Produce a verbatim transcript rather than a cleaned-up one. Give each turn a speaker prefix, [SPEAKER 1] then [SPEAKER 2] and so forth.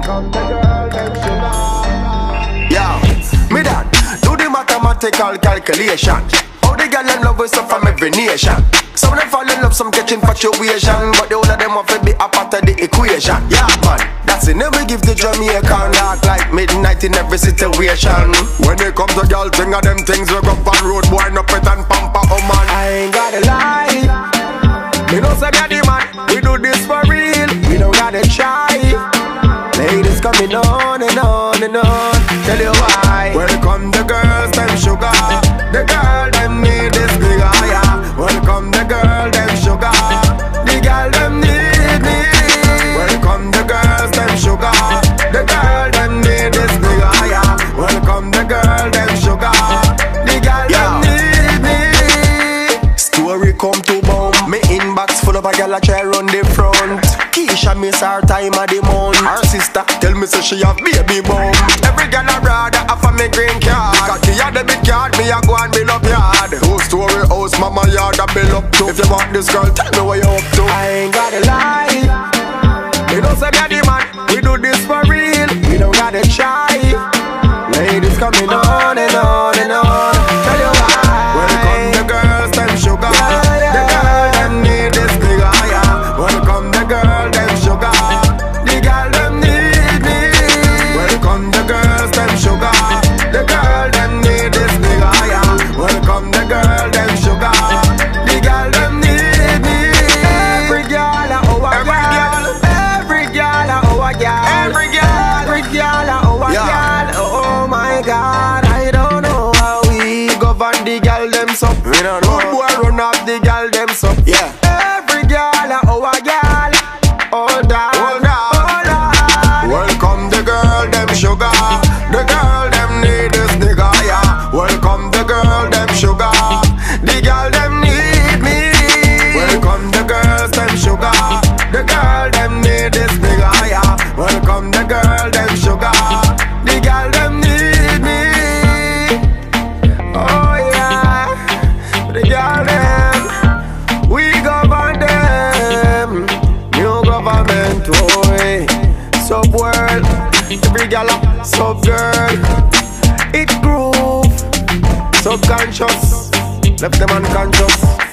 [SPEAKER 1] Welcome the girl, them sugar.
[SPEAKER 2] Yeah, me dad, do the mathematical calculation. How the girl and love us up from every nation. Some of them fall in love, some catch infatuation, but the whole of them want to be a part of the equation. Yeah man, that's it, never give the Jamaican dark like midnight in every situation. When it comes to girl thing of them things, we go on road, boy, no pet and pamper, oh man.
[SPEAKER 1] I ain't gotta lie,
[SPEAKER 2] Me know say me a the man, we do this for real.
[SPEAKER 1] we don't gotta try. Ladies coming on and on and on. Tell you why.
[SPEAKER 2] Welcome the girls, them sugar. The girl, them need this bigger, yeah. Welcome the girl, them sugar.
[SPEAKER 1] The girl them need me.
[SPEAKER 2] Welcome the girls, them sugar. The girl, them need this bigger, yeah. Welcome the girl, them sugar.
[SPEAKER 1] The girl them need me.
[SPEAKER 2] Story come to bomb. Me inbox full of a girl a try run the front. Keisha miss her time of the month. Her sister tell me say she have baby bump. Every girl a brother have a me green card. Because she a debit card, me a go and build up yard. Whole story house, mama yard a build up to. If you want this girl, tell me what you up to.
[SPEAKER 1] I ain't gotta lie,
[SPEAKER 2] Me know say me a the man, we do this for real.
[SPEAKER 1] we don't gotta try. Ladies coming on and on and on. Tell you why.
[SPEAKER 2] Welcome the girls, them sugar. The girl, them need this bigger, yeah. Welcome the girl, them sugar.
[SPEAKER 1] The girl them need me.
[SPEAKER 2] Welcome the girls, them sugar. The girl, them need this bigger, yeah. Welcome the girl, them sugar.
[SPEAKER 1] The girl them need me. Every girl a oh a
[SPEAKER 2] Every
[SPEAKER 1] girl. Every girl a oh a girl.
[SPEAKER 2] Every girl.
[SPEAKER 1] Every girl a oh a
[SPEAKER 2] Yeah.
[SPEAKER 1] girl. Oh my God, I don't know how we govern the girl them so.
[SPEAKER 2] We don't know.
[SPEAKER 1] Good boy run off the girl them so.
[SPEAKER 2] Yeah.
[SPEAKER 1] Every girl a oh a girl. Hold on,
[SPEAKER 2] Hold on.
[SPEAKER 1] hold on.
[SPEAKER 2] Welcome the girl, them sugar. The girl, them need this nigga, yeah. Welcome the girl, them sugar.
[SPEAKER 1] The girl them need me.
[SPEAKER 2] Welcome the girls, them sugar. The girl, them need this nigga, yeah. Welcome the girl, them sugar.
[SPEAKER 1] The girl them need me. Oh yeah. The girl them, we govern them. New government, boy. Sub world, every girl a sub girl. It groove, subconscious, left them unconscious.